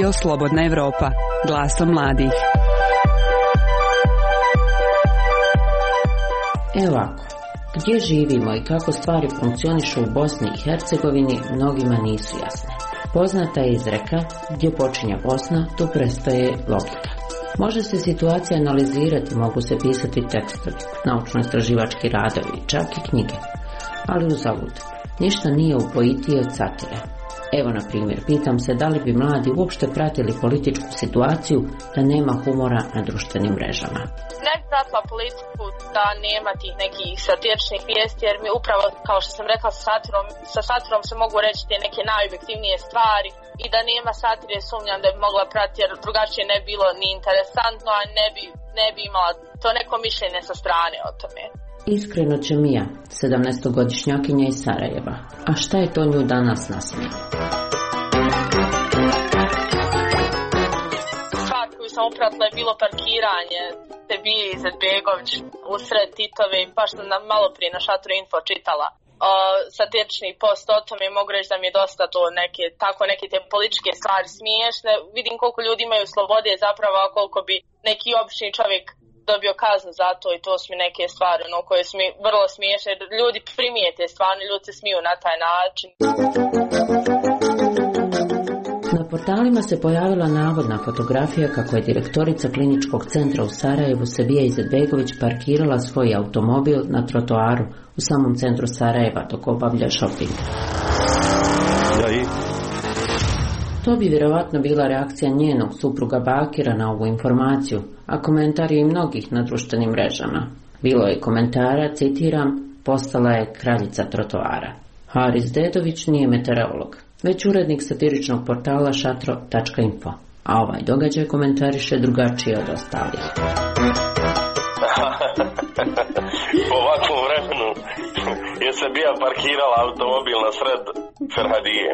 Radio Slobodna Evropa, glasom mladih. Evo ovako, gdje živimo i kako stvari funkcionišu u Bosni i Hercegovini mnogima nisu jasne. Poznata je izreka, gdje počinje Bosna, tu prestaje logika. Može se situacija analizirati, mogu se pisati tekstovi, naučno-istraživački radovi, čak i knjige. Ali uzalud, ništa nije upojitije od satire. Evo na primjer, pitam se da li bi mladi uopšte pratili političku situaciju da nema humora na društvenim mrežama. Ne bi pratila politiku da nema tih nekih satiričnih vijesti, jer mi upravo, kao što sam rekla, sa satirom se mogu reći te neke najobjektivnije stvari i da nema satire sumnjam da bi mogla pratiti, jer drugačije ne bi bilo ni interesantno, a ne bi imala to neko mišljenje sa strane o tome. Iskreno će Mija, 17-godišnjakinja iz Sarajeva. A šta je to nju danas nasmije? Stvar koju sam upratila je bilo parkiranje Sebije Izetbegović usred Titove i baš sam malo prije na Šatru Info čitala satirični post o tome. Mogu reći da mi je dosta to neke te političke stvari smiješne. Vidim koliko ljudi imaju slobode zapravo, a koliko bi neki obični čovjek dobio kaznu za to, i to su mi neke stvari koje su mi vrlo smiješne. Ljudi primijete stvarno, ljudi se smiju na taj način. Na portalima se pojavila navodna fotografija kako je direktorica kliničkog centra u Sarajevu Sebija Izetbegović parkirala svoj automobil na trotoaru u samom centru Sarajeva dok obavlja šoping. To bi vjerovatno bila reakcija njenog supruga Bakira na ovu informaciju, a komentari i mnogih na društvenim mrežama. Bilo je komentara, citiram, postala je kraljica trotoara. Haris Dedović nije meteorolog, već urednik satiričnog portala šatro.info, a ovaj događaj komentariše drugačije od ostalih. Po ovakvom vremenu je se bija parkirala automobil na sred Ferhadije.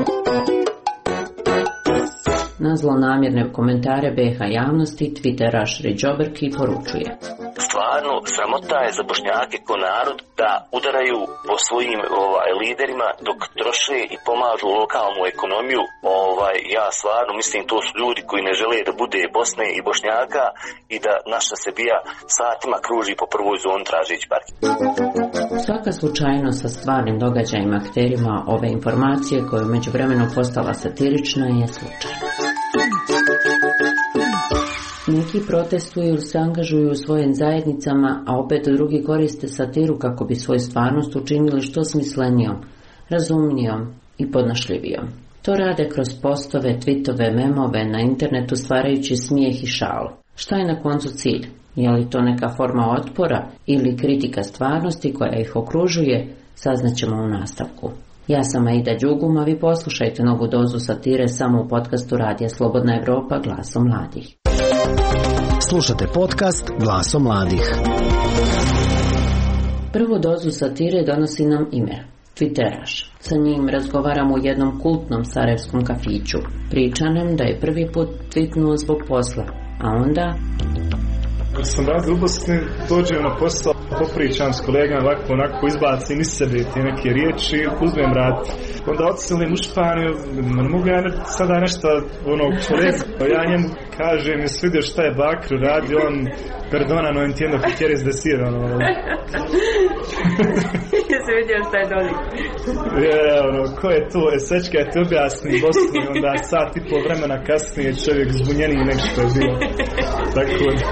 Na zlonamjerne komentare BH javnosti Twitteraš Riđoberki poručuje: Stvarno, sramota je za Bošnjake ko narod da udaraju po svojim liderima dok troše i pomažu lokalnu ekonomiju. Ja stvarno mislim to su ljudi koji ne žele da bude Bosne i Bošnjaka i da naša Sebija satima kruži po prvoj zoni tražeći parking. Svaka slučajnost sa stvarnim događajima akterima ove informacije koja je u međuvremenu postala satirična je slučaj. Neki protestuju ili se angažuju u svojim zajednicama, a opet drugi koriste satiru kako bi svoju stvarnost učinili što smislenijom, razumnijom i podnošljivijom. To rade kroz postove, tweetove, memove na internetu stvarajući smijeh i šalu. Šta je na koncu cilj? Je li to neka forma otpora ili kritika stvarnosti koja ih okružuje? Saznaćemo u nastavku. Ja sam Aida Đugum, a vi poslušajte novu dozu satire samo u podcastu Radija Slobodna Evropa, glasom mladih. Slušate podcast Glasom mladih. Prvu dozu satire donosi nam Imer, Twitteraš. Sa njim razgovaram u jednom kultnom sarajevskom kafiću. Priča nam da je prvi put tweetnuo zbog posla, a onda... Kad sam radio u Bosni, dođem na posao, popričam s kolegama, ovako onako izbacim iz sebe te neke riječi i uzmem raditi. Onda odselim u Španiju, mogu ja sada nešto kolegu, ja njemu kažem, jesi vidio šta je Bakru radi, on perdona, no entiendo que quieres decir, Jesi vidio šta je doli? Ko je to, sečka je ti objasni Bosni, onda sat i pol vremena kasnije čovjek zbunjeniji nek što je bilo. Tako da...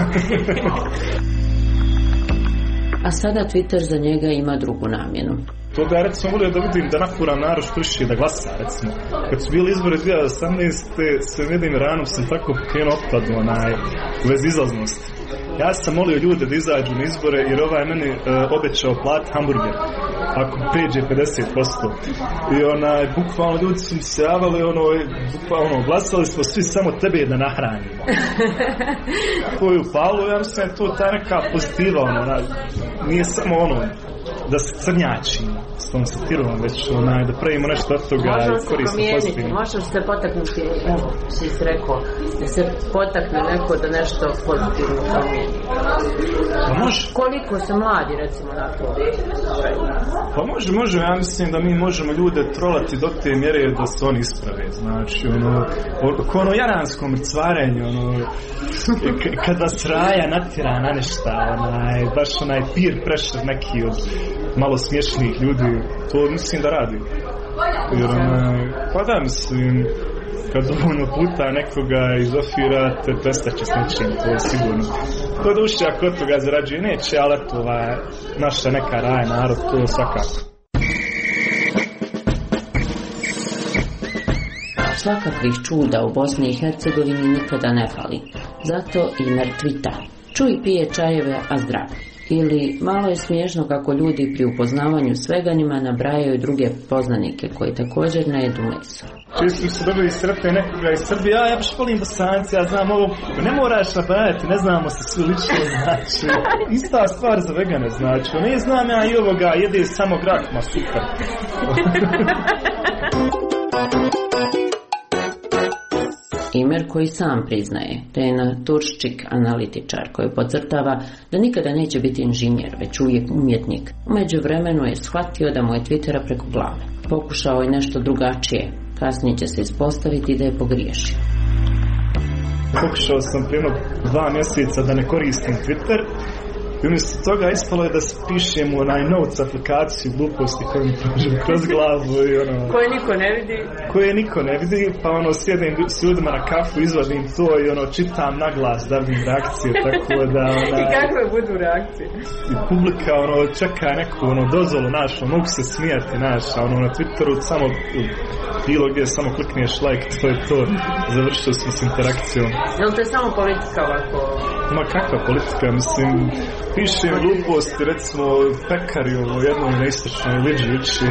A sada Twitter za njega ima drugu namjenu. To da ja recimo volio da vidim da nafuram narod što više da glasa recimo. Kad su bili izbori 2018. sve vidim ranom sam tako krenuo otpadu u vezi izlaznosti. Ja sam molio ljude da izađu na izbore jer ovaj meni obećao plat hamburger ako pređe 50%. I bukvalno ljudi su mi se javali, bukvalno glasali smo svi samo tebe da nahranimo. Koju palu, ja mislim da je to ta neka pozitiva, nije samo da se crnjačimo s tom satirom, već da pravimo nešto od toga korisno pozitivno. Može se potaknuti, evo, si rekao, da se potakne neko da nešto pozitivno promijeni. Pa može. Koliko se mladi, recimo, na to? Pa može, ja mislim da mi možemo ljude trolati do te mjere da se oni isprave, znači, ono jaransko mrcvarenje, kad vas raja natjera na nešta, baš peer pressure neki od malo smiješnih ljudi, to mislim da radi. Jer, pa da, mislim, kad dovoljno puta nekoga izofirate, prestaće s nečim, to je sigurno. Ko duše, ako od toga zarađuje, neće, ali to naša neka raja narod, to svakako. Svakakvih čuda u Bosni i Hercegovini nikada ne fali. Zato i mrtvita. Čuj, pije čajeve, a zdrav. Ili malo je smiješno kako ljudi pri upoznavanju sveganima nabrajaju druge poznanike koji također ne jedu meso. Često se dobili sretne nekoga iz Srbije, ja baš volim Bosanci, ja znam ovo, ne moraš nabrajati, ne znamo se svi lično, znači, ista stvar za vegane, znači, ne znam ja i ovoga, jede samo grah, ma super. Imer koji sam priznaje da je naturščik analitičar koji podcrtava da nikada neće biti inženjer, već uvijek umjetnik. U međuvremenu je shvatio da mu je Twittera preko glave. Pokušao je nešto drugačije. Kasnije će se ispostaviti da je pogriješio. Pokušao sam prije 2 mjeseca da ne koristim Twitter. I umjesto toga ispalo je da se pišem u notes aplikaciju gluposti koju mi prođem kroz glavu i koje niko ne vidi, pa sjedim s ljudima na kafu, izvadim to i čitam na glas da vidim reakcije, tako da I kakve budu reakcije? I publika čeka neku dozvolu našu, mogu se smijati na Twitteru, samo bilo gdje samo klikneš like, to je to, završio sam s interakcijom. Je li to je samo politika ovako? Ma kakva politika, mislim, pišem gluposti, recimo pekari jednom na istočnoj Liđi uči.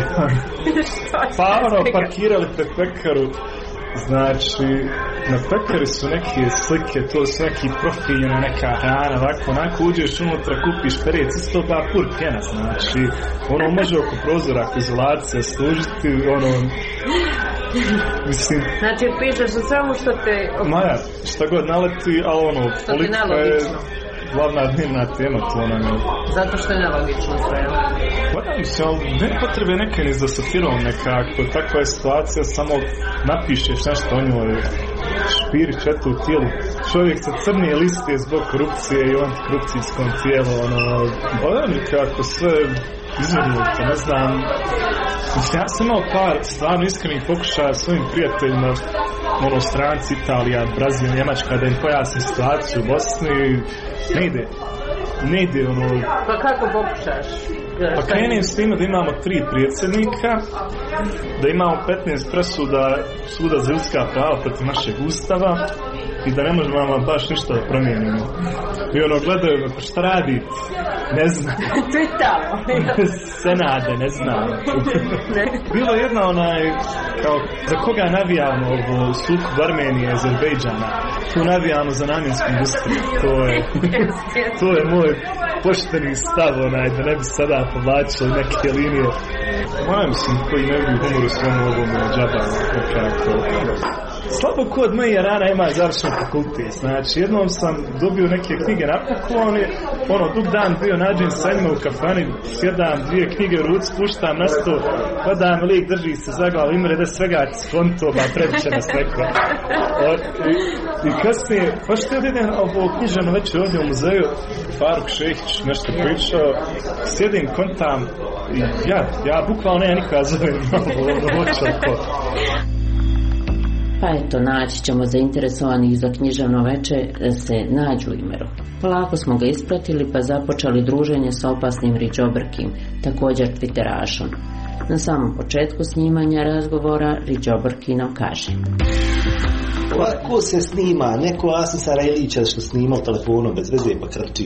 Pa parkirali pred pekaru, znači na pekari su neke slike, to su neki profiljena neka hrana, onako uđeš unutra, kupiš perec, isto ba pur pjena, znači može oko prozora ako izolacija služiti, mislim... Znači pišeš o svemu što te... Maja, šta god naleti, ali politika je glavna dnevna tema, to nam je... Zato što je nelogično sve. Pa da, mislim, ali ne potrebe neke ni za satirom nekako, takva je situacija, samo napišeš nešto o njoj, špirić eto u tijelu. Čovjek sa crne liste zbog korupcije i antikorupcijskom tijelu, nekako sve izvrnuto, ne znam. Ja sam imao par stvarno iskrenih pokušaja svojim prijateljima, stranci, Italija, Brazil, Njemačka, da im pojasnim situaciju u Bosni. Ne ide, Pa kako pokušaš? Pa krenim s time da imamo 3 predsjednika, da imamo 15 presuda suda za ljudska prava protiv našeg ustava i da ne možemo baš ništa da promijenimo. I gledaju me, pa šta radite? Ne znam. To je tamo. Senade, ne znam. Bilo jedna kao, za koga navijamo ovo sukob Armenije i Azerbejdžana? Tu navijamo za namjensku industriju. To je moj pošteni stav, da ne bi sada povlačili neke linije. Moja mislim, koji ne vidi humor u svom ovom džaba, slabo ko od moje rana ima završen fakultet. Znači, jednom sam dobio neke knjige na poklon, dug dan bio nađen sa njima u kafani, sjedam 2 knjige u ruci, puštam na sto, padam, lik drži se za glavu, imre da svega skonto, ba previše nas neko. I kasnije, pa što je idem ovo knjižano večer ovdje u muzeju, Faruk Šehić nešto pričao, sjedim, kontam, i ja bukvalno ne nikoga zovem ovo očako. Pa eto, naći ćemo zainteresovanih za književno veče da se nađu u Imeru. Polako smo ga ispratili pa započeli druženje sa opasnim Riđobrkim, također Twitterašom. Na samom početku snimanja razgovora Riđobrki nam kaže: Ko se snima? Neko Asim Sarajlića što snima telefonom bez veze pa krči.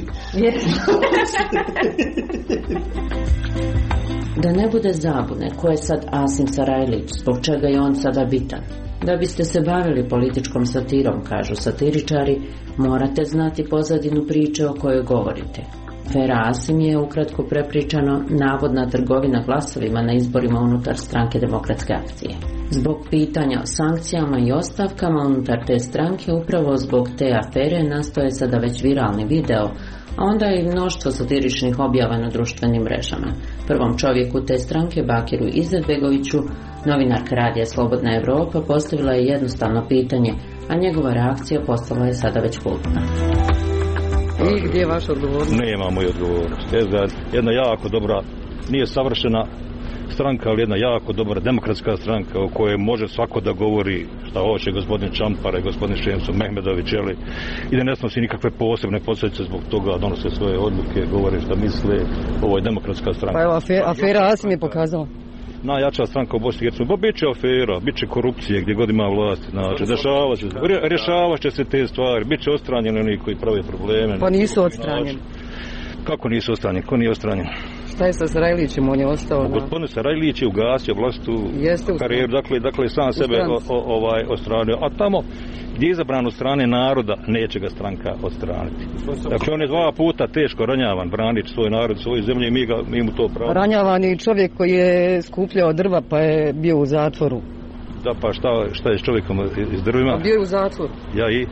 Da ne bude zabune ko je sad Asim Sarajlić, zbog čega je on sada bitan. Da biste se bavili političkom satirom, kažu satiričari, morate znati pozadinu priče o kojoj govorite. Afera Asim je ukratko prepričano navodna trgovina glasovima na izborima unutar stranke Demokratske akcije. Zbog pitanja o sankcijama i ostavkama unutar te stranke, upravo zbog te afere nastoje sada već viralni video, a onda i mnoštvo satiričnih objava na društvenim mrežama. Prvom čovjeku te stranke, Bakiru Izetbegoviću, novinarka radija Slobodna Evropa postavila je jednostavno pitanje, a njegova reakcija postala je sada već kultna. I gdje je vaš odgovor? Nema moj odgovornost. Jedna jako dobra, nije savršena stranka, ali jedna jako dobra demokratska stranka o kojoj može svako da govori šta hoće, gospodin Čampare, gospodin Šemso Mehmedović, i da ne snosi nikakve posebne posljedice zbog toga, donose svoje odluke, govore šta misle. Ovo je demokratska stranka. Pa evo, afera Asim je pokazala. Najjača stranka u Bosni i Hercegovini. Bit će afera, bit će korupcije gdje god ima vlast. Znači, rješavat će se te stvari, bit će odstranjeni oni koji prave probleme. Pa nisu odstranjeni. Kako nisu odstranjeni? Ko nije odstranjen? Šta je sa Sarajlićem, on je ostao? Gospodin Sarajlić je ugasio vlastu karijeru, dakle sam sebe odstranio. A tamo gdje je izabran od strane naroda, neće ga stranka odstraniti. Dakle, on je 2 puta teško ranjavan, branič svoj narod, svoju zemlju i mi mu to pravo. Ranjavan je čovjek koji je skupljao drva pa je bio u zatvoru. Da, pa šta je s čovjekom iz drvima? A bio je u zatvoru. Ja i?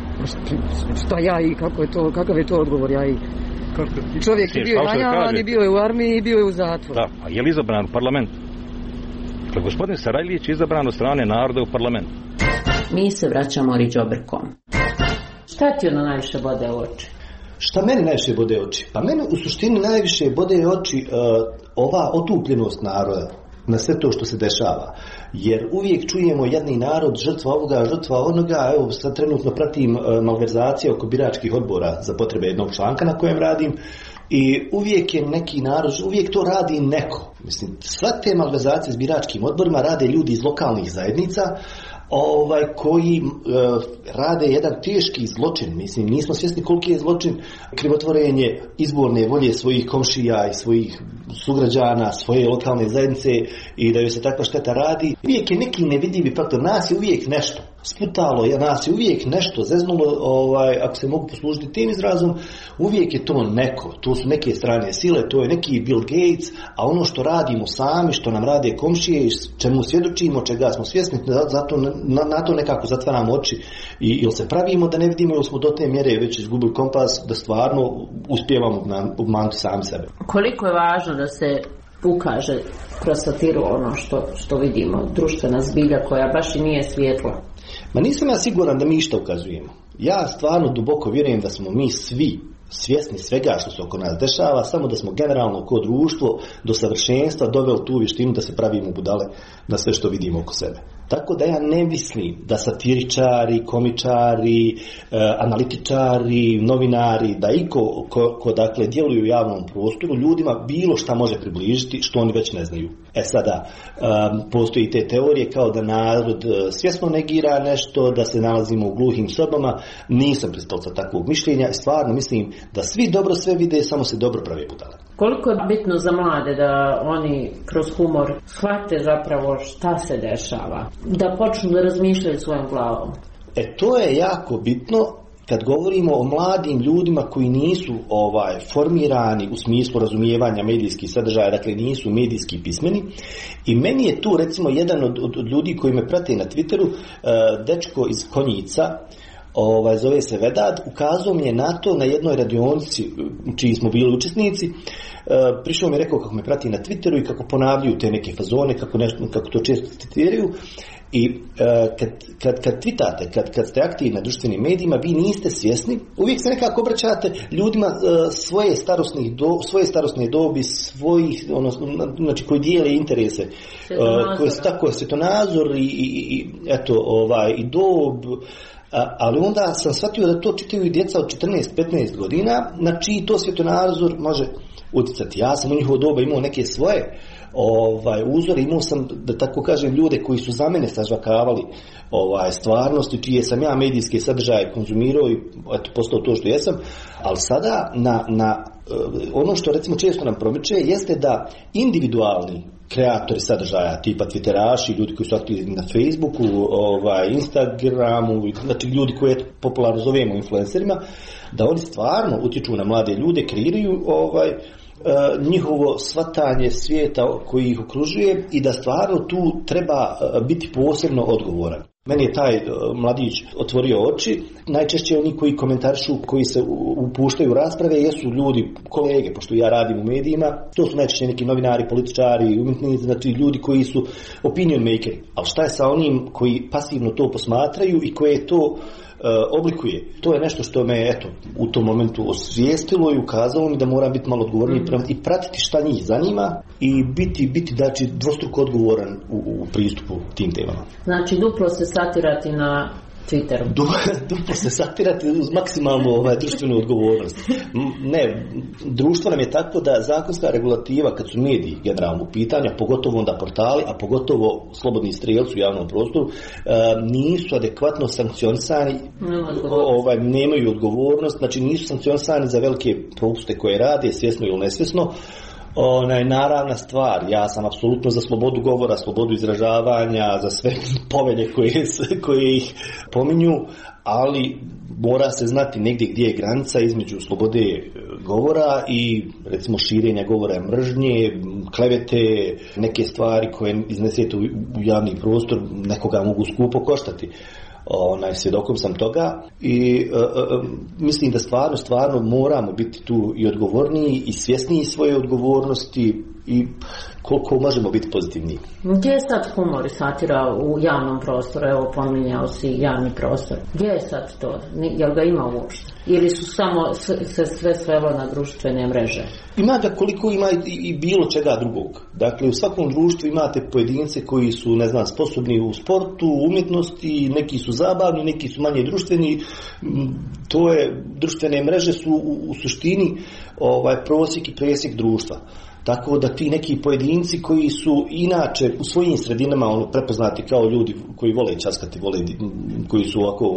Šta ja i? Kakav je to odgovor ja i? Čovjek je bio ranjavan i bio je u armiji i bio je u zatvoru. Da, a je li izabran u parlament? Dakle, gospodin Sarajlić je izabran od strane naroda u parlament. Mi se vraćamo Riđobrkom. Šta ti ono najviše bode u oči? Šta meni najviše bode oči? Pa meni u suštini najviše bode oči ova otupljenost naroda na sve to što se dešava. Jer uvijek čujemo jedni narod, žrtva ovoga, žrtva onoga. Evo sad trenutno pratim malverzacije oko biračkih odbora za potrebe jednog članka na kojem radim. I uvijek je neki narod, uvijek to radi neko. Mislim, sve te malverzacije s biračkim odborima rade ljudi iz lokalnih zajednica, koji rade jedan teški zločin. Mislim, nismo svjesni koliki je zločin krivotvorenje izborne volje svojih komšija i svojih sugrađana, svoje lokalne zajednice, i da joj se takva šteta radi. Uvijek je neki nevidljivi faktor, nas je uvijek nešto sputalo, nas je uvijek nešto zeznulo, ako se mogu poslužiti tim izrazom, uvijek je to neko, to su neke strane sile, to je neki Bill Gates, a ono što radimo sami, što nam rade komšije, čemu svjedočimo, čega smo svjesni, zato na to nekako zatvaramo oči ili se pravimo da ne vidimo, ili smo do te mjere već izgubili kompas da stvarno uspijevamo obmanuti sami sebe. Koliko je važno da se ukaže kroz satiru ono što vidimo, društvena zbilja koja baš i nije svjetla? Ma nisam ja siguran da mi išta ukazujemo. Ja stvarno duboko vjerujem da smo mi svi svjesni svega što se oko nas dešava, samo da smo generalno kao društvo do savršenstva doveli tu vještinu da se pravimo budale na sve što vidimo oko sebe. Tako da ja ne mislim da satiričari, komičari, analitičari, novinari, da iko ko dakle djeluju u javnom prostoru ljudima bilo šta može približiti što oni već ne znaju. Sada postoji te teorije kao da narod svjesno negira nešto, da se nalazimo u gluhim sobama. Nisam pristalica takvog mišljenja i stvarno mislim da svi dobro sve vide, samo se dobro prave budale. Koliko je bitno za mlade da oni kroz humor shvate zapravo šta se dešava, da počnu da razmišljaju svojom glavom? To je jako bitno kad govorimo o mladim ljudima koji nisu formirani u smislu razumijevanja medijskih sadržaja, dakle nisu medijski pismeni. I meni je tu recimo jedan od ljudi koji me prate na Twitteru, dečko iz Konjica, zove se Vedad, ukazao mi je na to na jednoj radionici čiji smo bili učesnici. Prišao mi je rekao kako me prati na Twitteru i kako ponavljaju te neke fazone, kako to često citiraju. I kad tweetate, kad ste aktivni na društvenim medijima, vi niste svjesni, uvijek se nekako obraćate ljudima svoje starosne dobi, znači koji dijele interese, koji su tako svjetonazor i dob. Ali onda sam shvatio da to čitaju i djeca od 14-15 godina, na čiji to svjetonazor može utjecati. Ja sam u njihovo doba imao neke svoje uzore, imao sam, da tako kažem, ljude koji su za mene sažvakavali stvarnosti, čije sam ja medijske sadržaje konzumirao i postao to što jesam, ali sada na ono što recimo često nam promiče jeste da individualni kreatori sadržaja, tipa Twitteraši, ljudi koji su aktivni na Facebooku, Instagramu, znači ljudi koje popularno zovemo influencerima, da oni stvarno utječu na mlade ljude, kreiraju njihovo shvatanje svijeta koji ih okružuje i da stvarno tu treba biti posebno odgovoran. Meni je taj mladić otvorio oči. Najčešće oni koji komentarišu, koji se upuštaju u rasprave, jesu ljudi, kolege, pošto ja radim u medijima, to su najčešće neki novinari, političari, umjetnici, znači ljudi koji su opinion makeri. Ali šta je sa onim koji pasivno to posmatraju i koje to oblikuje? To je nešto što me u tom momentu osvijestilo i ukazalo mi da moram biti malo odgovorniji i pratiti šta njih zanima i biti znači dvostruko odgovoran u pristupu tim temama. Znači duplo se satirati na Twitteru. Duplo se satirati uz maksimalnu društvenu odgovornost. Ne, društvo nam je tako da zakonska regulativa, kad su mediji generalno u pitanja, pogotovo onda portali, a pogotovo slobodni strijelci u javnom prostoru, nisu adekvatno sankcionisani, nemaju odgovornost, znači nisu sankcionisani za velike propuste koje rade, svjesno ili nesvjesno. Naravna stvar, ja sam apsolutno za slobodu govora, slobodu izražavanja, za sve povelje koje ih pominju, ali mora se znati negdje gdje je granica između slobode govora i recimo širenja govora mržnje, klevete, neke stvari koje iznesete u javni prostor nekoga mogu skupo koštati. Svjedokom sam toga i mislim da stvarno moramo biti tu i odgovorniji i svjesniji svoje odgovornosti i koliko možemo biti pozitivniji. Gdje je sad humor i satira u javnom prostoru? Evo, pominjao si javni prostor. Gdje je sad to? Jel ga ima uopšte? Ili su samo se sve svelo na društvene mreže? Ima ga koliko ima i bilo čega drugog. Dakle, u svakom društvu imate pojedince koji su, sposobni u sportu, umjetnosti, neki su zabavni, neki su manje društveni. Društvene mreže su u suštini prosjek i presjek društva. Tako da ti neki pojedinci koji su inače u svojim sredinama prepoznati kao ljudi koji vole časkati, koji su ovako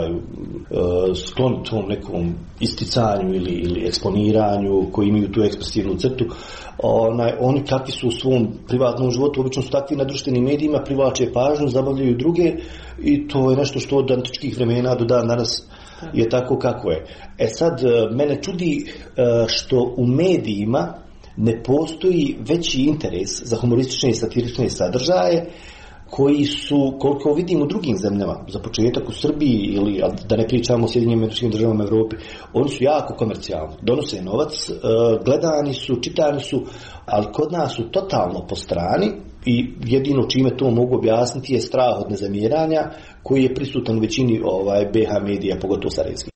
skloni tom nekom isticanju ili eksponiranju, koji imaju tu ekspresivnu crtu, oni kakvi su u svom privatnom životu, obično su takvi na društvenim medijima, privlače pažnju, zabavljaju druge i to je nešto što od antičkih vremena do dan danas je tako kako je. Sad, mene čudi što u medijima ne postoji veći interes za humoristične i satirične sadržaje koji su, koliko vidim u drugim zemljama, za početak u Srbiji ili da ne pričamo o Sjedinjenim Američkim Državama Evropi, oni su jako komercijalni, donose novac, gledani su, čitani su, ali kod nas su totalno po strani i jedino čime to mogu objasniti je strah od nezamjeranja koji je prisutan u većini BH medija, pogotovo sarajevskih.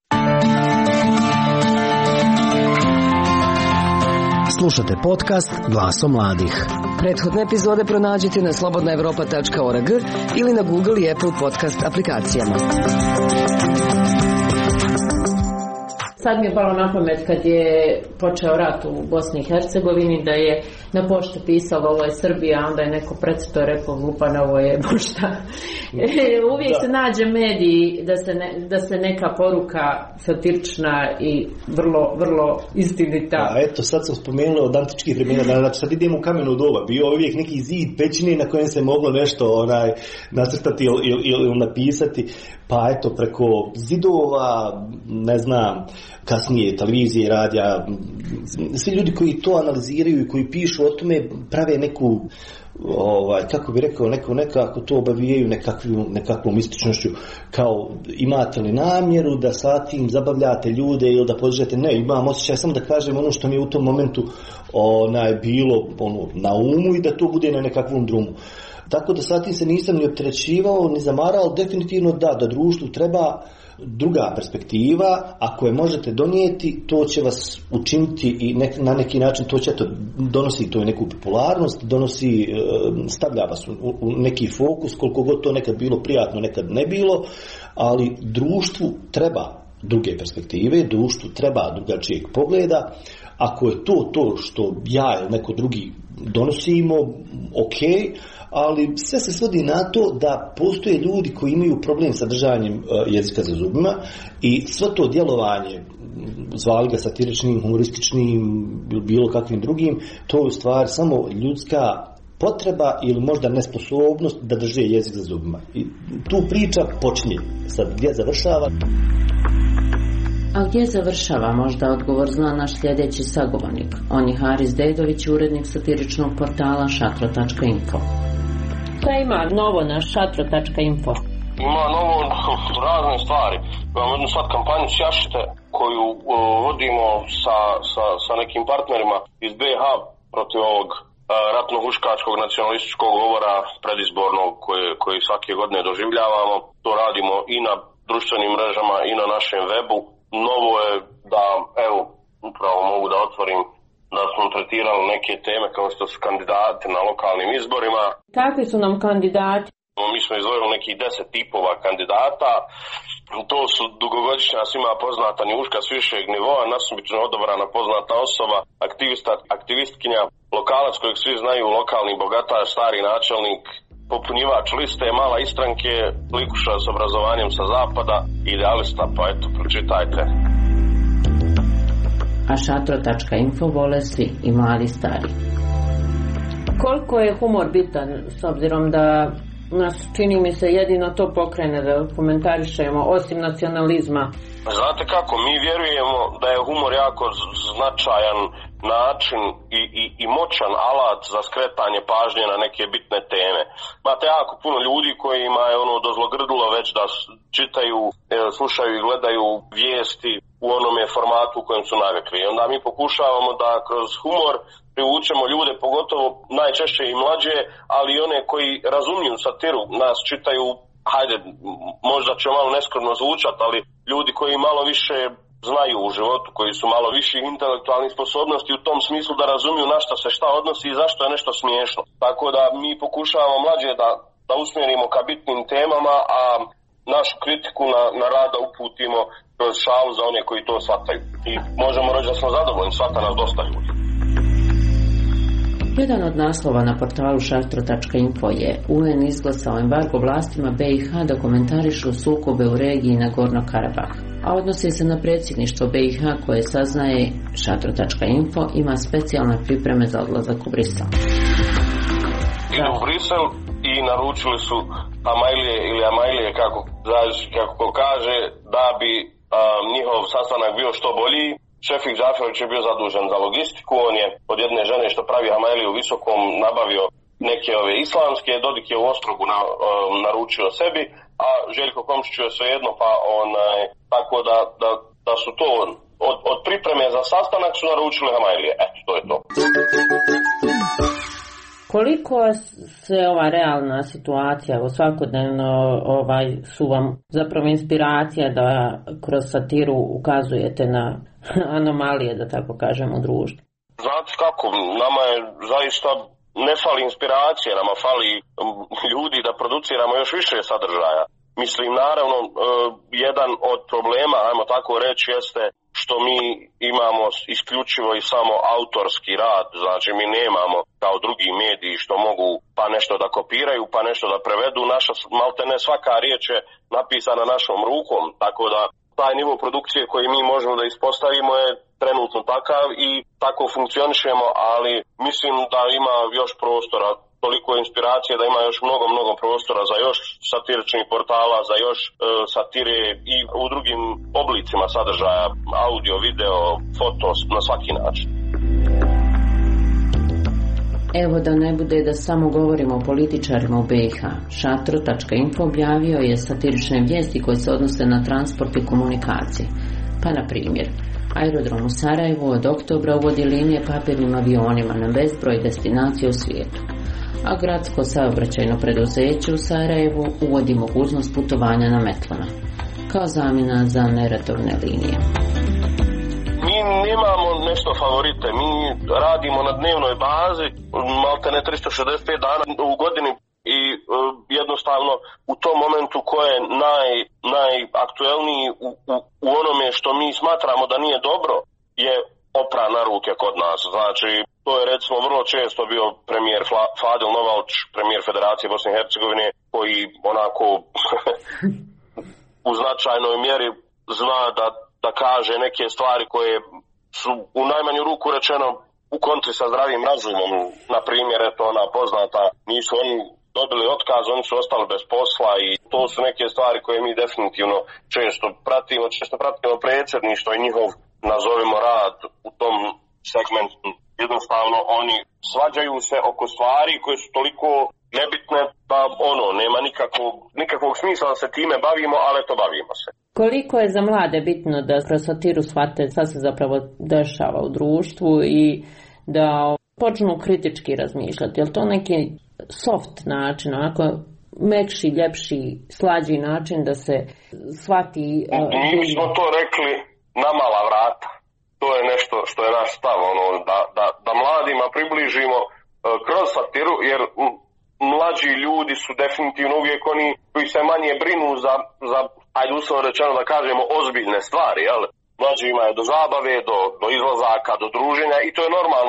Slušate podcast Glasom mladih. Prethodne epizode pronađite na slobodnaevropa.org ili na Google i Apple podcast aplikacijama. Sad mi je palo na pamet kad je počeo rat u Bosni i Hercegovini da je na poštu pisalo ovo je Srbija, a onda je neko precito rekao glupan, ovo je pošta. Uvijek se nađe mediji da se neka poruka satirična i vrlo, vrlo istinita. Sad sam spomenula od antičkih vremena, znači sad idemo u kameno doba, bio uvijek neki zid pećine na kojem se moglo nešto nacrtati ili napisati, pa preko zidova, kasnije televizije, radija, svi ljudi koji to analiziraju i koji pišu o tome prave neku, kako bi rekao, nekako to obavijaju nekakvom mističnošću, kao imate li namjeru da sa tim zabavljate ljude ili da podižete, ne, imam osjećaj samo da kažem ono što mi je u tom momentu bilo na umu i da to bude na nekakvom drumu. Tako da sa tim se nisam ni opterećivao, ni zamarao, definitivno da društvu treba druga perspektiva, ako je možete donijeti, to će vas učiniti i na neki način to će donosi to neku popularnost, stavlja vas u neki fokus, koliko god to nekad bilo prijatno, nekad ne bilo, ali društvu treba druge perspektive, društvu treba drugačijeg pogleda. Ako je to što ja ili neko drugi donosimo, ok, ali sve se svodi na to da postoje ljudi koji imaju problem sa držanjem jezika za zubima i sve to djelovanje zvali ga satiričnim, humorističnim ili bilo kakvim drugim, to je u stvari samo ljudska potreba ili možda nesposobnost da drže jezik za zubima. I tu priča počinje. Sad gdje završava? A gdje završava, možda odgovor zna naš sljedeći sagovornik. On je Haris Dedović, urednik satiričnog portala Šatro.info. Šta ima novo na Šatro.info? Ima novo razne stvari. Imamo jednu sad kampanju Sjašite koju vodimo sa nekim partnerima iz BiH protiv ovog ratno-huškačkog nacionalističkog govora predizbornog koji svake godine doživljavamo. To radimo i na društvenim mrežama i na našem webu. Novo je da, evo, upravo mogu da otvorim da smo tretirali neke teme kao što su kandidati na lokalnim izborima. Kakvi su nam kandidati? Mi smo izdvojili nekih 10 tipova kandidata. To su dugogodišnja svima poznata njuška s višeg nivoa, nasumično odabrana poznata osoba, aktivistkinja, lokalac kojeg svi znaju, lokalni bogataš, stari načelnik, popunjivač liste, mala istranke, likuša s obrazovanjem sa zapada, idealista, pa eto, pročitajte. A Šatro.info vole svi, i mali i stari. Koliko je humor bitan, s obzirom da nas, čini mi se, jedino to pokrene da komentarišemo, osim nacionalizma? Znate kako, mi vjerujemo da je humor jako značajan način i moćan alat za skretanje pažnje na neke bitne teme. Imate jako puno ljudi kojima je dozlogrdilo već da čitaju, slušaju i gledaju vijesti u onome formatu u kojem su navikli. I onda mi pokušavamo da kroz humor privučemo ljude, pogotovo najčešće i mlađe, ali i one koji razumiju satiru, nas čitaju, hajde, možda će malo neskromno zvučati, ali ljudi koji malo više znaju u životu, koji su malo viših intelektualnih sposobnosti u tom smislu da razumiju na šta se šta odnosi i zašto je nešto smiješno. Tako da mi pokušavamo mlađe da usmjerimo ka bitnim temama, a našu kritiku na rada uputimo kroz šalu za one koji to shvataju. I možemo reći da smo zadovoljni, shvata nas dosta ljudi. Jedan od naslova na portalu Šatro.info je UN izglasao embargo vlastima BiH da komentarišu sukobe u regiji Nagorno Karabah, a odnosi se na predsjedništvo BiH koje, saznaje Šatro.info, ima specijalne pripreme za odlazak u Brisel. Idu u Brisel i naručili su Amajlije, kako kaže, da bi njihov sastanak bio što bolji. Šefik Džaferović je bio zadužen za logistiku, on je od jedne žene što pravi Hamajliju u Visokom nabavio neke ove islamske, Dodik je u Ostrogu naručio sebi, a Željko Komšić je svejedno, pa tako da su to od pripreme za sastanak su naručili Hamajlije. Eto, to je to. Koliko se ova realna situacija, svakodnevno su vam zapravo inspiracija da kroz satiru ukazujete na anomalije, da tako kažem, u društvu? Znate kako, nama je zaista ne fali inspiracije, nama fali ljudi da produciramo još više sadržaja. Mislim, naravno, jedan od problema, ajmo tako reći, jeste što mi imamo isključivo i samo autorski rad, znači mi nemamo kao drugi mediji što mogu pa nešto da kopiraju, pa nešto da prevedu. Naša, maltene svaka riječ je napisana našom rukom, tako da taj nivo produkcije koji mi možemo da ispostavimo je trenutno takav i tako funkcionišemo, ali mislim da ima još prostora, toliko inspiracije da ima još mnogo prostora za još satiričnih portala, za još satire i u drugim oblicima sadržaja, audio, video, foto, na svaki način. Evo da ne bude da samo govorimo o političarima u BiH, Šatro.info objavio je satirične vijesti koje se odnose na transport i komunikacije. Pa na primjer, aerodrom u Sarajevu od oktobra uvodi linije papirnim avionima na bezbroj destinacija u svijetu, a gradsko saobraćajno preduzeće u Sarajevu uvodi mogućnost putovanja na metlama, kao zamjena za neredovne linije. Mi nemamo nešto favorite, mi radimo na dnevnoj bazi, maltene 365 dana u godini i jednostavno u tom momentu ko je najaktuelniji u onome što mi smatramo da nije dobro je opra na ruke kod nas. Znači, to je recimo vrlo često bio premijer Fadil Novalč, premijer Federacije Bosne i Hercegovine, koji onako u značajnoj mjeri zna da da kaže neke stvari koje su u najmanju ruku rečeno u kontri sa zdravim razumom. Na primjer, eto ona poznata, nisu oni dobili otkaz, oni su ostali bez posla i to su neke stvari koje mi definitivno često pratimo predsjedništvo i njihov, nazovimo, rad u tom segmentu. Jednostavno oni svađaju se oko stvari koje su toliko nebitne da nema nikakvog smisla da se time bavimo, ali to bavimo se. Koliko je za mlade bitno da kroz satiru shvate šta se zapravo dešava u društvu i da počnu kritički razmišljati? Je li to neki soft način, onako mekši, ljepši, slađi način da se shvati? Mi smo to rekli na mala vrata. To je nešto što je naš stav, da mladima približimo kroz satiru, jer mlađi ljudi su definitivno uvijek oni koji se manje brinu za ajde uslovno rečeno da kažemo, ozbiljne stvari, jel? Mlađima je do zabave, do izlazaka, do druženja i to je normalno,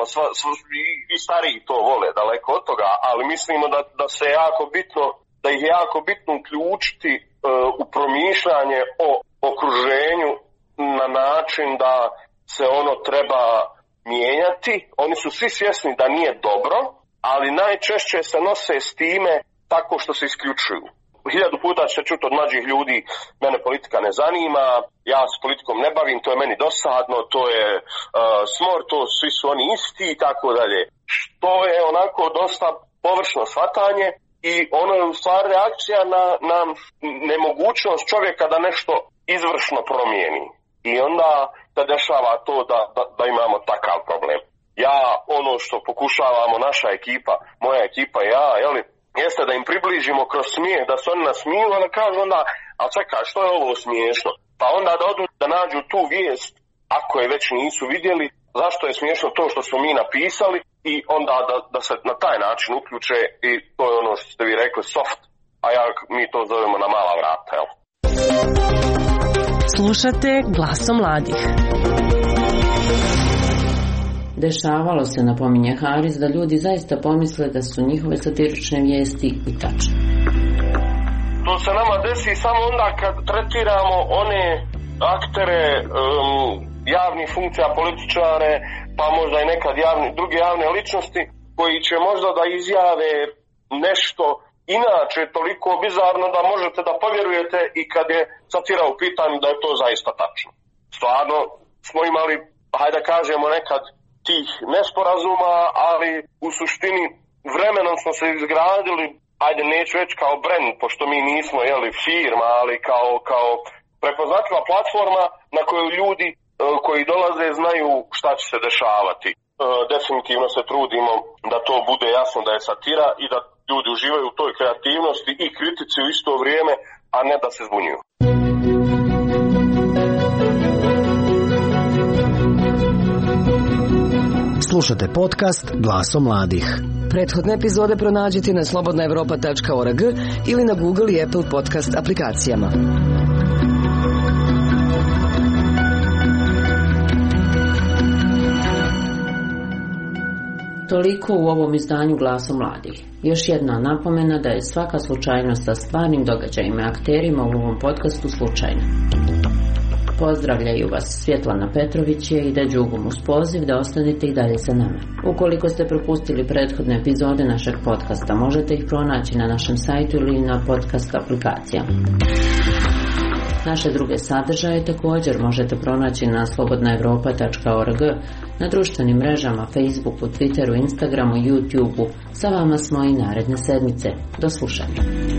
i stariji to vole, daleko od toga, ali mislimo da se jako bitno, da ih je jako bitno uključiti u promišljanje o okruženju na način da se ono treba mijenjati. Oni su svi svjesni da nije dobro, ali najčešće se nose s time tako što se isključuju. 1000 puta ćete čuti od mlađih ljudi, mene politika ne zanima, ja s politikom ne bavim, to je meni dosadno, to je smor, to svi su oni isti i tako dalje. Što je onako dosta površno shvatanje i ono je u stvari reakcija na nemogućnost čovjeka da nešto izvršno promijeni. I onda se dešava to da imamo takav problem. Ja, ono što pokušavamo, naša ekipa, moja ekipa i ja, jeste da im približimo kroz smijeh, da se oni nasmiju, a da kažu onda, a čekaj, što je ovo smiješno? Pa onda da odu da nađu tu vijest, ako je već nisu vidjeli, zašto je smiješno to što smo mi napisali i onda da se na taj način uključe i to je ono što ste vi rekli soft, a mi to zovemo na mala vrata, jel? Slušate Glasom mladih. Dešavalo se, napominje Haris, da ljudi zaista pomisle da su njihove satirične vijesti i tačne. To se nama desi samo onda kad tretiramo one aktere javnih funkcija, političare, pa možda i nekad druge javne ličnosti koji će možda da izjave nešto inače toliko bizarno da možete da povjerujete i kad je satira u pitanju da je to zaista tačno. Stvarno smo imali, hajde da kažemo, nekad tih nesporazuma, ali u suštini vremenom smo se izgradili, ajde neću reći kao brand, pošto mi nismo firma, ali kao prepoznatljiva platforma na koju ljudi koji dolaze znaju šta će se dešavati. Definitivno se trudimo da to bude jasno da je satira i da ljudi uživaju u toj kreativnosti i kritici u isto vrijeme, a ne da se zbunjuju. Slušate podcast Glasom mladih. Prethodne epizode pronađite na slobodnaevropa.org ili na Google i Apple podcast aplikacijama. Toliko u ovom izdanju Glasom mladih. Još jedna napomena da je svaka slučajnost sa stvarnim događajima i akterima u ovom podcastu slučajna. Pozdravljaju vas Svjetlana Petrović i Ida Đugum uz poziv da ostanete i dalje sa nama. Ukoliko ste propustili prethodne epizode našeg podcasta, možete ih pronaći na našem sajtu ili na podcast aplikacijama. Naše druge sadržaje također možete pronaći na slobodnaevropa.org, na društvenim mrežama, Facebooku, Twitteru, Instagramu, YouTubeu. Sa vama smo i naredne sedmice. Do slušanja.